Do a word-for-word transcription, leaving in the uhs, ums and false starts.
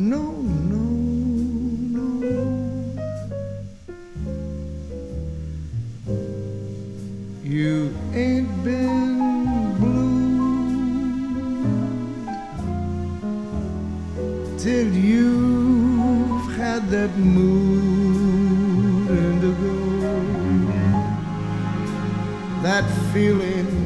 no, no, no. You ain't been blue till you've had that mood indigo, that feeling